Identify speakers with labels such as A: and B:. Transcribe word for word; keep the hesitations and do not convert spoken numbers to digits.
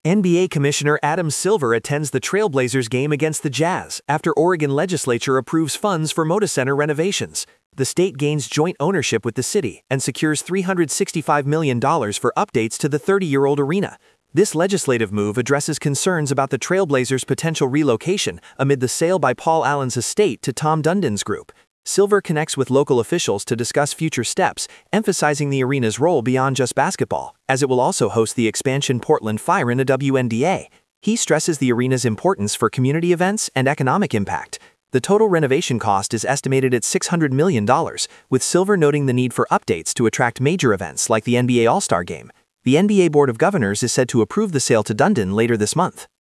A: N B A Commissioner Adam Silver attends the Trailblazers game against the Jazz after Oregon legislature approves funds for Moda Center renovations. The state gains joint ownership with the city and secures three hundred sixty-five million dollars for updates to the thirty-year-old arena. This legislative move addresses concerns about the Trailblazers' potential relocation amid the sale by Paul Allen's estate to Tom Dundon's group. Silver connects with local officials to discuss future steps, emphasizing the arena's role beyond just basketball, as it will also host the expansion Portland Fire in a W N D A. He stresses the arena's importance for community events and economic impact. The total renovation cost is estimated at six hundred million dollars, with Silver noting the need for updates to attract major events like the N B A All-Star Game. The N B A Board of Governors is said to approve the sale to Dundon later this month.